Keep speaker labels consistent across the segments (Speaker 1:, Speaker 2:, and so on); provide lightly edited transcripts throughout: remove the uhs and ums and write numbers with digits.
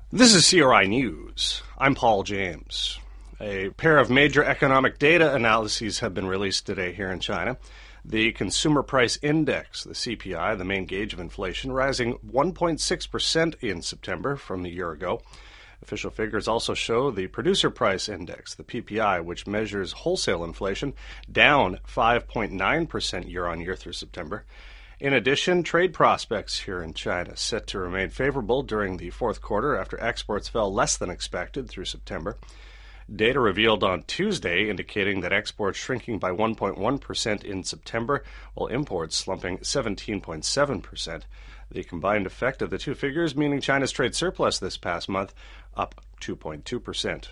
Speaker 1: This is CRI News. I'm Paul James. A pair of major economic data analyses have been released today here in China. The Consumer Price Index, the CPI, the main gauge of inflation, rising 1.6% in September from a year ago. Official figures also show the Producer Price Index, the PPI, which measures wholesale inflation, down 5.9% year-on-year through September. In addition, trade prospects here in China set to remain favorable during the fourth quarter after exports fell less than expected through September. Data revealed on Tuesday indicating that exports shrinking by 1.1% in September, while imports slumping 17.7%. The combined effect of the two figures meaning China's trade surplus this past month up 2.2%.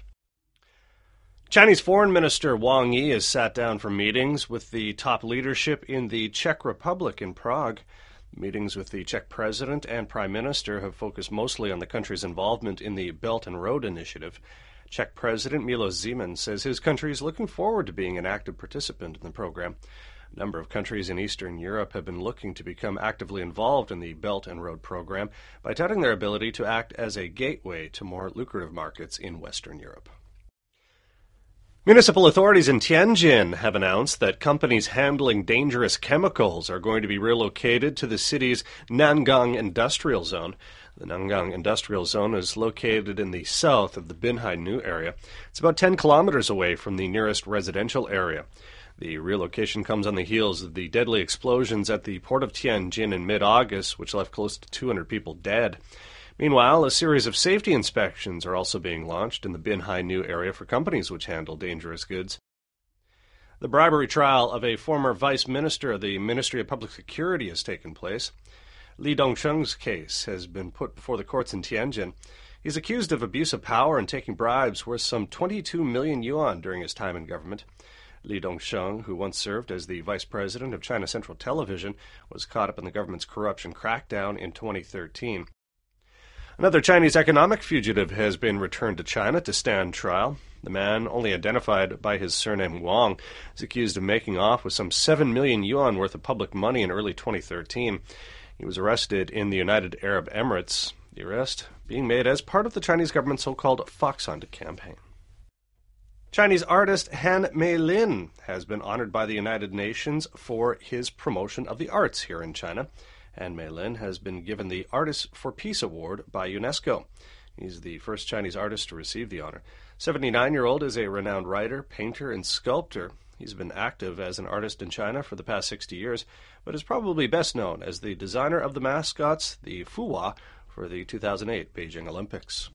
Speaker 1: Chinese Foreign Minister Wang Yi has sat down for meetings with the top leadership in the Czech Republic in Prague. Meetings with the Czech President and Prime Minister have focused mostly on the country's involvement in the Belt and Road Initiative. Czech President Milos Zeman says his country is looking forward to being an active participant in the program. A number of countries in Eastern Europe have been looking to become actively involved in the Belt and Road program by touting their ability to act as a gateway to more lucrative markets in Western Europe. Municipal authorities in Tianjin have announced that companies handling dangerous chemicals are going to be relocated to the city's Nangang Industrial Zone. The Nangang Industrial Zone is located in the south of the Binhai New area. It's about 10 kilometers away from the nearest residential area. The relocation comes on the heels of the deadly explosions at the port of Tianjin in mid-August, which left close to 200 people dead. Meanwhile, a series of safety inspections are also being launched in the Binhai New area for companies which handle dangerous goods. The bribery trial of a former vice minister of the Ministry of Public Security has taken place. Li Dongsheng's case has been put before the courts in Tianjin. He's accused of abuse of power and taking bribes worth some 22 million yuan during his time in government. Li Dongsheng, who once served as the vice president of China Central Television, was caught up in the government's corruption crackdown in 2013. Another Chinese economic fugitive has been returned to China to stand trial. The man, only identified by his surname Wang, is accused of making off with some 7 million yuan worth of public money in early 2013. He was arrested in the United Arab Emirates, the arrest being made as part of the Chinese government's so-called Fox Hunt campaign. Chinese artist Han Meilin has been honored by the United Nations for his promotion of the arts here in China. Han Meilin has been given the Artists for Peace Award by UNESCO. He's the first Chinese artist to receive the honor. 79-year-old is a renowned writer, painter, and sculptor. He's been active as an artist in China for the past 60 years, but is probably best known as the designer of the mascots, the Fuwa, for the 2008 Beijing Olympics.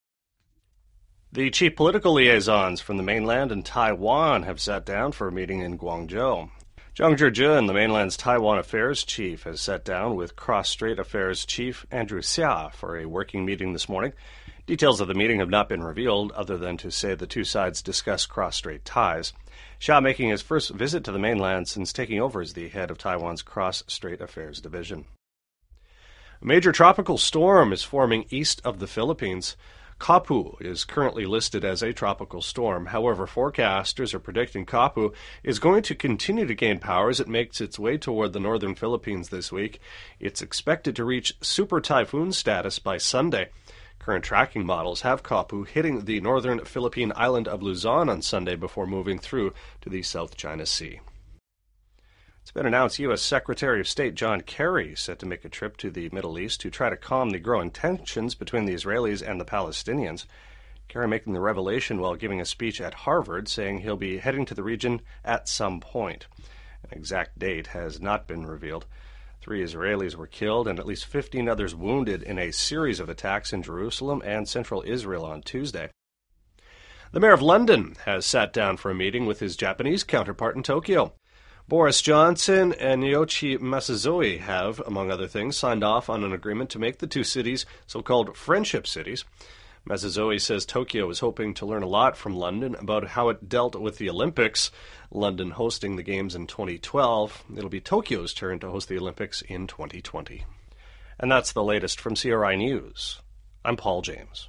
Speaker 1: The chief political liaisons from the mainland and Taiwan have sat down for a meeting in Guangzhou. Zhang Zhijun, the mainland's Taiwan Affairs Chief, has sat down with Cross-Strait Affairs Chief Andrew Xia for a working meeting this morning. Details of the meeting have not been revealed, other than to say the two sides discussed cross-strait ties. Xia making his first visit to the mainland since taking over as the head of Taiwan's Cross-Strait Affairs Division. A major tropical storm is forming east of the Philippines. Kapu is currently listed as a tropical storm. However, forecasters are predicting Kapu is going to continue to gain power as it makes its way toward the northern Philippines this week. It's expected to reach super typhoon status by Sunday. Current tracking models have Kapu hitting the northern Philippine island of Luzon on Sunday before moving through to the South China Sea. It's been announced U.S. Secretary of State John Kerry is set to make a trip to the Middle East to try to calm the growing tensions between the Israelis and the Palestinians. Kerry making the revelation while giving a speech at Harvard, saying he'll be heading to the region at some point. An exact date has not been revealed. 3 Israelis were killed and at least 15 others wounded in a series of attacks in Jerusalem and central Israel on Tuesday. The mayor of London has sat down for a meeting with his Japanese counterpart in Tokyo. Boris Johnson and Yoichi Masazoe have, among other things, signed off on an agreement to make the two cities so-called friendship cities. Masazoe says Tokyo is hoping to learn a lot from London about how it dealt with the Olympics, London hosting the Games in 2012. It'll be Tokyo's turn to host the Olympics in 2020. And that's the latest from CRI News. I'm Paul James.